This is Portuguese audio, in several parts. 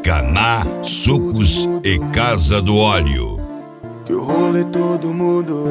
Caná Sucos e Casa do Óleo. Que o rolê todo mudou,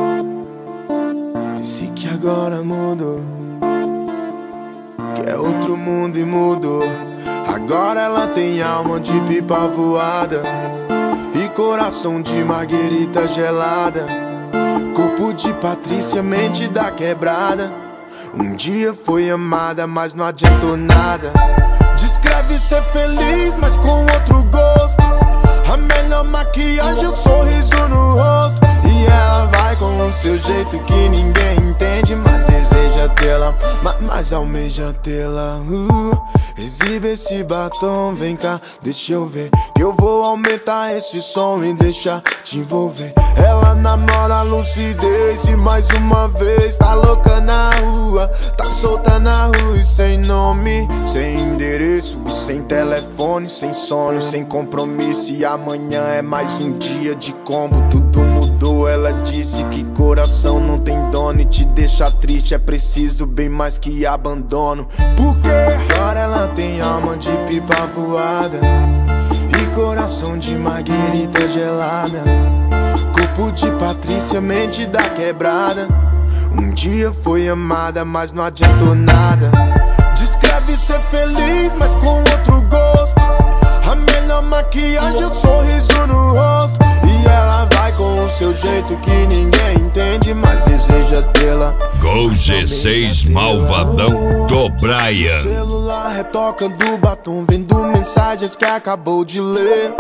disse que agora mudou, que é outro mundo e mudou. Agora ela tem alma de pipa voada e coração de marguerita gelada, corpo de Patrícia, mente da quebrada. Um dia foi amada, mas não adiantou nada. Descreve ser feliz, mas com outro gosto. A melhor maquiagem é o sorriso no rosto. E ela vai com o seu jeito que ninguém entende, mas deseja tê-la, mas almeja tê-la. Exibe esse batom, vem cá, deixa eu ver, que eu vou aumentar esse som e deixar te envolver. Ela namora a lucidez e mais uma vez tá louca na rua, tá solta na rua e sem nome, sem endereço, sem telefone, sem sono, sem compromisso. E amanhã é mais um dia de combo, tudo mudou. Ela disse que coração não tem dono e te deixa triste é preciso bem mais que abandono. Porque agora ela tem alma de pipa voada e coração de marguerita gelada, corpo de Patrícia, mente da quebrada. Um dia foi amada, mas não adiantou nada. Descreve ser feliz, mas com outro gosto. A melhor maquiagem é o sorriso no rosto. E ela vai com o seu jeito que ninguém entende, mas deseja tê-la. Gol G6 Malvadão do Brian. Celular retocando batom, vendo mensagens que acabou de ler.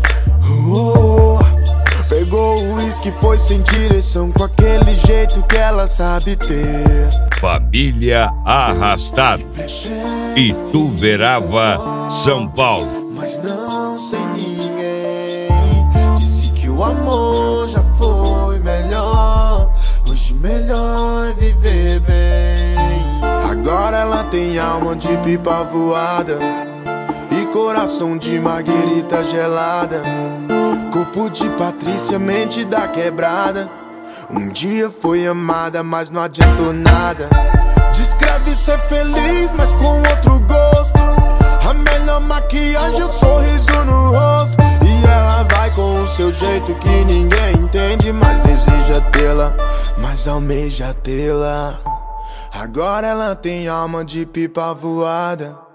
Pegou o uísque, foi sem direção, com aquele jeito que ela sabe ter. Família Arrastados, Ituverava, São Paulo. Mas não sem ninguém. Disse que o amor já foi melhor. Hoje melhor é viver bem. Agora ela tem alma de pipa voada e coração de marguerita gelada, corpo de Patrícia, mente da quebrada. Um dia foi amada, mas não adiantou nada. Descreve ser feliz, mas com outro gosto. A melhor maquiagem é o sorriso no rosto. E ela vai com o seu jeito que ninguém entende, mas deseja tê-la, mas almeja tê-la. Agora ela tem alma de pipa voada